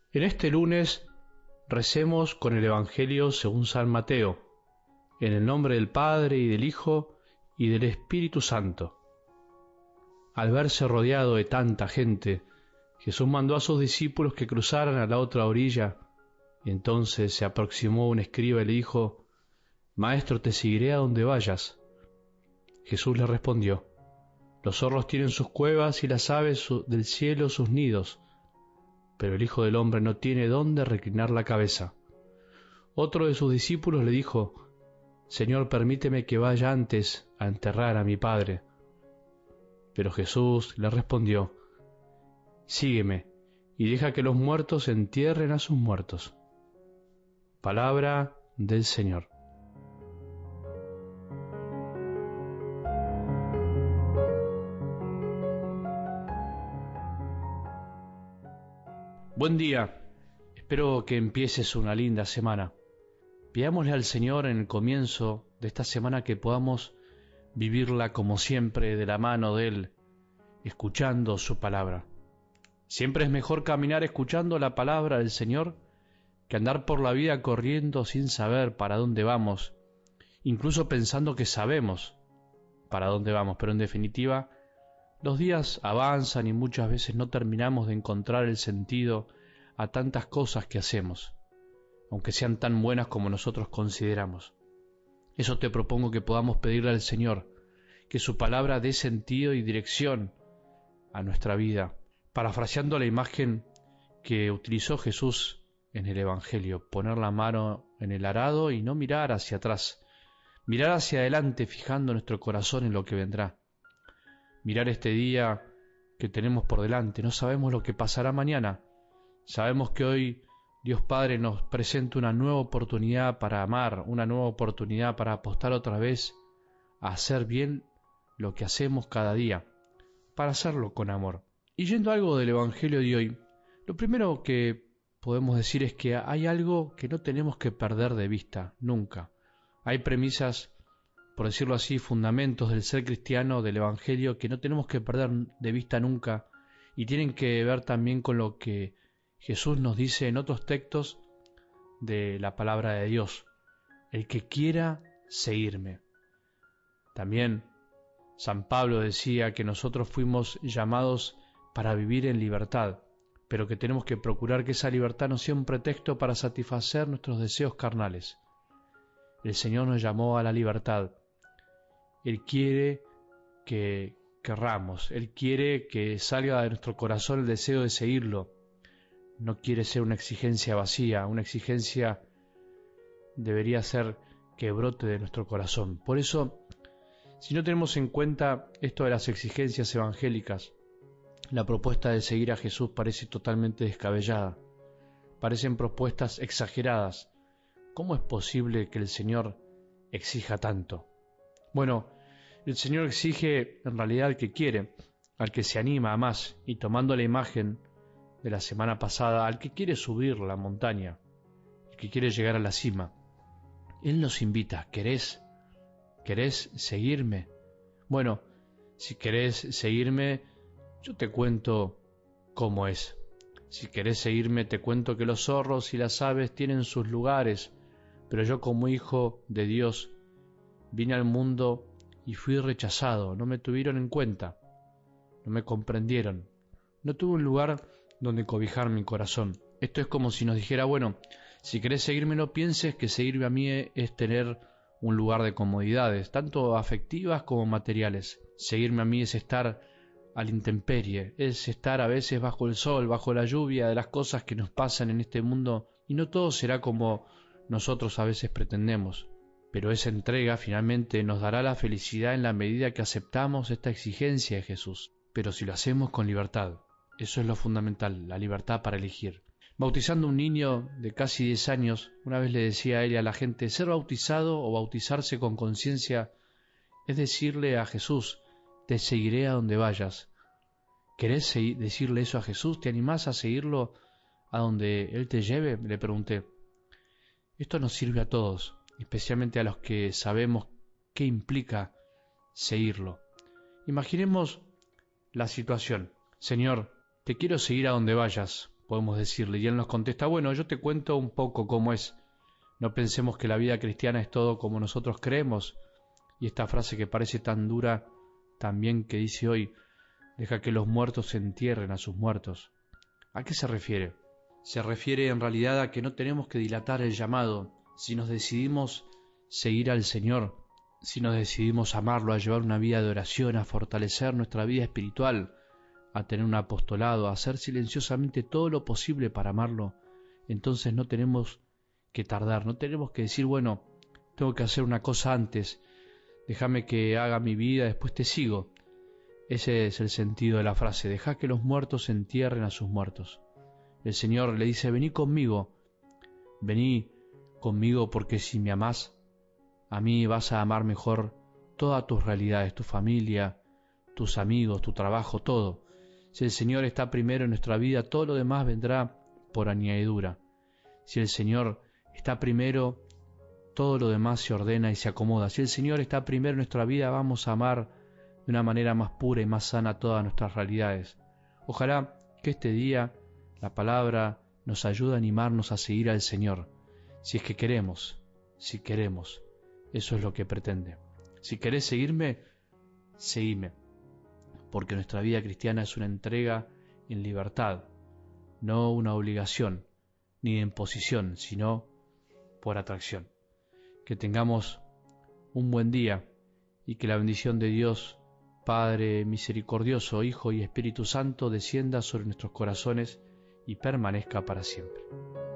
En este lunes recemos con el Evangelio según San Mateo, en el nombre del Padre y del Hijo y del Espíritu Santo. Al verse rodeado de tanta gente, Jesús mandó a sus discípulos que cruzaran a la otra orilla, y entonces se aproximó un escriba y le dijo: «Maestro, te seguiré a donde vayas». Jesús le respondió: «Los zorros tienen sus cuevas y las aves del cielo sus nidos, pero el Hijo del Hombre no tiene dónde reclinar la cabeza». Otro de sus discípulos le dijo: «Señor, permíteme que vaya antes a enterrar a mi padre». Pero Jesús le respondió: «Sígueme y deja que los muertos entierren a sus muertos». Palabra del Señor. Buen día, espero que empieces una linda semana. Pidámosle al Señor en el comienzo de esta semana que podamos vivirla como siempre de la mano de Él, escuchando su palabra. Siempre es mejor caminar escuchando la palabra del Señor que andar por la vida corriendo sin saber para dónde vamos, incluso pensando que sabemos para dónde vamos, pero en definitiva los días avanzan y muchas veces no terminamos de encontrar el sentido a tantas cosas que hacemos, aunque sean tan buenas como nosotros consideramos. Eso te propongo que podamos pedirle al Señor, que su palabra dé sentido y dirección a nuestra vida, parafraseando la imagen que utilizó Jesús en el Evangelio: poner la mano en el arado y no mirar hacia atrás, mirar hacia adelante fijando nuestro corazón en lo que vendrá. Mirar este día que tenemos por delante. No sabemos lo que pasará mañana. Sabemos que hoy Dios Padre nos presenta una nueva oportunidad para amar, una nueva oportunidad para apostar otra vez a hacer bien lo que hacemos cada día, para hacerlo con amor. Y yendo a algo del Evangelio de hoy, lo primero que podemos decir es que hay algo que no tenemos que perder de vista, nunca. Hay premisas, por decirlo así, fundamentos del ser cristiano, del Evangelio, que no tenemos que perder de vista nunca, y tienen que ver también con lo que Jesús nos dice en otros textos de la palabra de Dios: el que quiera seguirme. También San Pablo decía que nosotros fuimos llamados para vivir en libertad, pero que tenemos que procurar que esa libertad no sea un pretexto para satisfacer nuestros deseos carnales. El Señor nos llamó a la libertad. Él quiere que querramos, Él quiere que salga de nuestro corazón el deseo de seguirlo. No quiere ser una exigencia vacía, una exigencia debería ser que brote de nuestro corazón. Por eso, si no tenemos en cuenta esto de las exigencias evangélicas, la propuesta de seguir a Jesús parece totalmente descabellada. Parecen propuestas exageradas. ¿Cómo es posible que el Señor exija tanto? Bueno, el Señor exige en realidad al que quiere, al que se anima a más, y tomando la imagen de la semana pasada, al que quiere subir la montaña, el que quiere llegar a la cima. Él nos invita: ¿querés seguirme? Bueno, si querés seguirme, yo te cuento cómo es. Si querés seguirme, te cuento que los zorros y las aves tienen sus lugares, pero yo, como hijo de Dios, vine al mundo y fui rechazado. No me tuvieron en cuenta, no me comprendieron, no tuve un lugar donde cobijar mi corazón. Esto es como si nos dijera: bueno, si querés seguirme, no pienses que seguirme a mí es tener un lugar de comodidades, tanto afectivas como materiales. Seguirme a mí es estar a la intemperie, es estar a veces bajo el sol, bajo la lluvia de las cosas que nos pasan en este mundo, y no todo será como nosotros a veces pretendemos. Pero esa entrega finalmente nos dará la felicidad en la medida que aceptamos esta exigencia de Jesús. Pero si lo hacemos con libertad, eso es lo fundamental, la libertad para elegir. Bautizando a un niño de casi 10 años, una vez le decía a él y a la gente: ser bautizado o bautizarse con conciencia es decirle a Jesús: te seguiré a donde vayas. ¿Querés decirle eso a Jesús? ¿Te animás a seguirlo a donde Él te lleve? Le pregunté. Esto nos sirve a todos, especialmente a los que sabemos qué implica seguirlo. Imaginemos la situación: Señor, te quiero seguir a donde vayas, podemos decirle. Y Él nos contesta, bueno, yo te cuento un poco cómo es. No pensemos que la vida cristiana es todo como nosotros creemos. Y esta frase que parece tan dura, también que dice hoy, deja que los muertos entierren a sus muertos. ¿A qué se refiere? Se refiere en realidad a que no tenemos que dilatar el llamado. Si nos decidimos seguir al Señor, si nos decidimos amarlo, a llevar una vida de oración, a fortalecer nuestra vida espiritual, a tener un apostolado, a hacer silenciosamente todo lo posible para amarlo, entonces no tenemos que tardar, no tenemos que decir, bueno, tengo que hacer una cosa antes, déjame que haga mi vida, después te sigo. Ese es el sentido de la frase, deja que los muertos entierren a sus muertos. El Señor le dice, vení conmigo porque si me amás, a mí vas a amar mejor todas tus realidades, tu familia, tus amigos, tu trabajo, todo. Si el Señor está primero en nuestra vida, todo lo demás vendrá por añadidura. Si el Señor está primero, todo lo demás se ordena y se acomoda. Si el Señor está primero en nuestra vida, vamos a amar de una manera más pura y más sana todas nuestras realidades. Ojalá que este día la palabra nos ayude a animarnos a seguir al Señor, si es que queremos, eso es lo que pretende. Si querés seguirme, seguime, porque nuestra vida cristiana es una entrega en libertad, no una obligación, ni de imposición, sino por atracción. Que tengamos un buen día y que la bendición de Dios, Padre misericordioso, Hijo y Espíritu Santo, descienda sobre nuestros corazones y permanezca para siempre.